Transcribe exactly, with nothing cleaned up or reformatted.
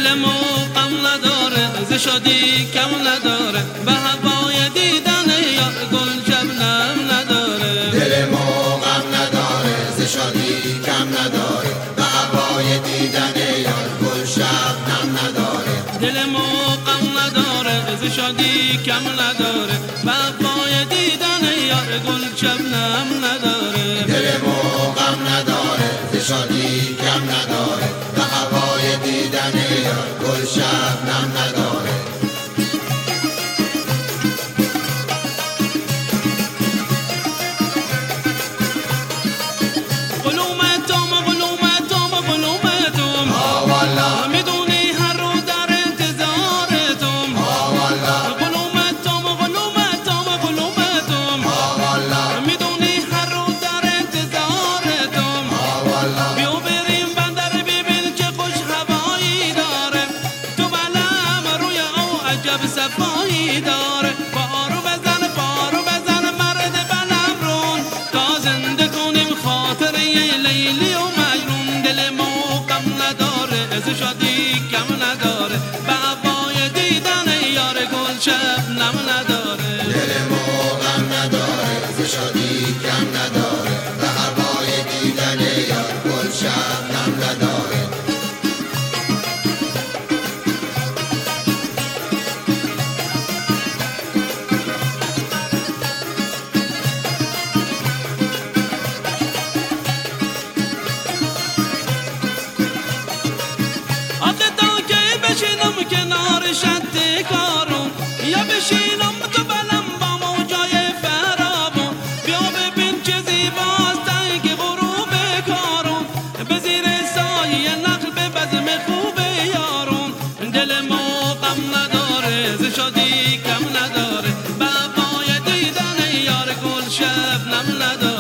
دلمو غم نداره ز شادی کم نداره به هوای دیدن یار گل شبنم نداره دلمو غم نداره ز شادی کم نداره به هوای دیدن یار گل شبنم نداره دلمو غم نداره ز شادی کم نداره به هوای دیدن یار گل شبنم نداره دلمو غم نداره ز شادی کم نداره به هوای دیدن یار گل شبنم نداره صفایی داره بارو بزن بارو بزن مرد بلمرون تا زنده کنیم خاطره لیلی و مجنون دلمو غم نداره از شادی کم نداره به هوای دیدن یار گل شبنم نداره دلمو غم نداره از شادی کم نداره به هوای دیدن یار گل شبنم نداره بشینم کنار شط کارون یا بشینم تو بلم با موجای فرابون بیا ببین چه زیباست تنگ غروب کارون به زیر سایه نقل به بزم خوب یارون دلمو غم نداره ز شادی کم نداره به هوای دیدن یار گل شبنم نداره